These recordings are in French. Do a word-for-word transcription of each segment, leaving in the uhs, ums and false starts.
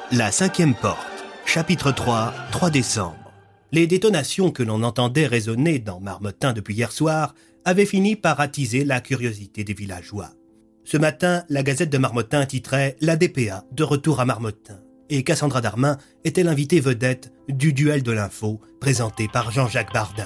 La cinquième porte, chapitre trois, trois décembre. Les détonations que l'on entendait résonner dans Marmottin depuis hier soir avaient fini par attiser la curiosité des villageois. Ce matin, la Gazette de Marmottin titrait « La D P A de retour à Marmottin » et Cassandra Darmin était l'invitée vedette du duel de l'info présenté par Jean-Jacques Bardin.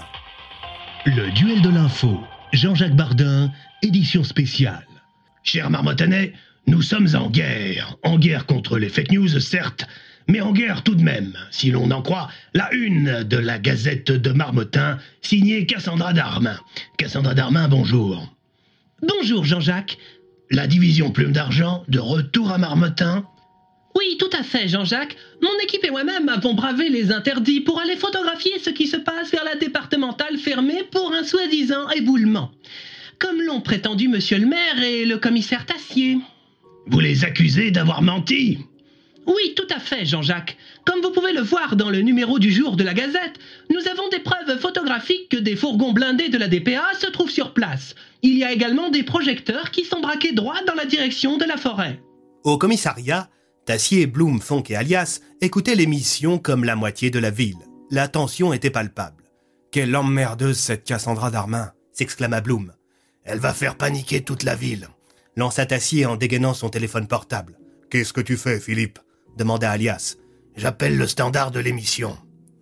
Le duel de l'info, Jean-Jacques Bardin, édition spéciale. Chers Marmottanais, nous sommes en guerre. En guerre contre les fake news, certes, mais en guerre tout de même, si l'on en croit la une de la Gazette de Marmottin, signée Cassandra Darmin. Cassandra Darmin, bonjour. Bonjour Jean-Jacques. La division Plume d'Argent, de retour à Marmottin. Oui, tout à fait, Jean-Jacques. Mon équipe et moi-même avons bravé les interdits pour aller photographier ce qui se passe vers la départementale fermée pour un soi-disant éboulement. Comme l'ont prétendu monsieur le maire et le commissaire Tassier. Vous les accusez d'avoir menti? Oui, tout à fait, Jean-Jacques. Comme vous pouvez le voir dans le numéro du jour de la Gazette, nous avons des preuves photographiques que des fourgons blindés de la D P A se trouvent sur place. Il y a également des projecteurs qui sont braqués droit dans la direction de la forêt. Au commissariat, Tassier, Blum, Fonck et Alias écoutaient l'émission comme la moitié de la ville. La tension était palpable. « Quelle emmerdeuse cette Cassandra Darmin !» s'exclama Blum. « Elle va faire paniquer toute la ville !» lança Tassier en dégainant son téléphone portable. « Qu'est-ce que tu fais, Philippe ?» demanda Alias. « J'appelle le standard de l'émission. »«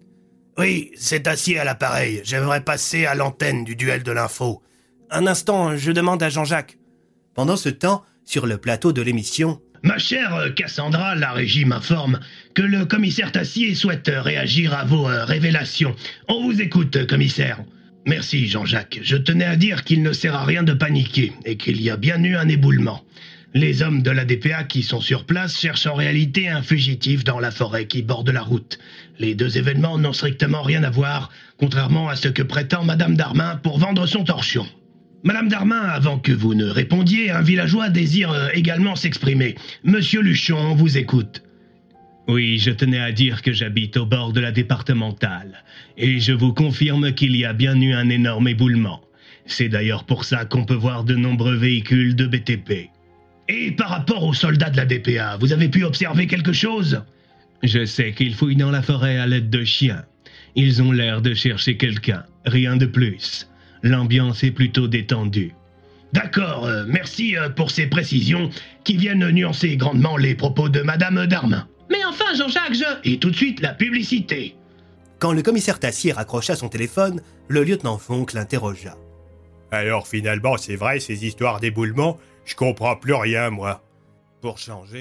Oui, c'est Tassier à l'appareil. J'aimerais passer à l'antenne du duel de l'info. »« Un instant, je demande à Jean-Jacques. » Pendant ce temps, sur le plateau de l'émission... Ma chère Cassandra, la régie m'informe que le commissaire Tassier souhaite réagir à vos euh, révélations. On vous écoute, commissaire. Merci, Jean-Jacques. Je tenais à dire qu'il ne sert à rien de paniquer et qu'il y a bien eu un éboulement. Les hommes de la D P A qui sont sur place cherchent en réalité un fugitif dans la forêt qui borde la route. Les deux événements n'ont strictement rien à voir, contrairement à ce que prétend Madame Darmin pour vendre son torchon. Madame Darmin, avant que vous ne répondiez, un villageois désire euh, également s'exprimer. Monsieur Luchon, on vous écoute. Oui, je tenais à dire que j'habite au bord de la départementale. Et je vous confirme qu'il y a bien eu un énorme éboulement. C'est d'ailleurs pour ça qu'on peut voir de nombreux véhicules de B T P. Et par rapport aux soldats de la D P A, vous avez pu observer quelque chose? Je sais qu'ils fouillent dans la forêt à l'aide de chiens. Ils ont l'air de chercher quelqu'un, rien de plus. L'ambiance est plutôt détendue. D'accord, euh, merci euh, pour ces précisions qui viennent nuancer grandement les propos de Madame Darmin. Mais enfin, Jean-Jacques, je... Et tout de suite, la publicité. Quand le commissaire Tassier raccrocha son téléphone, le lieutenant Fonck l'interrogea. « Alors finalement, c'est vrai, ces histoires d'éboulement, je comprends plus rien, moi. Pour changer... »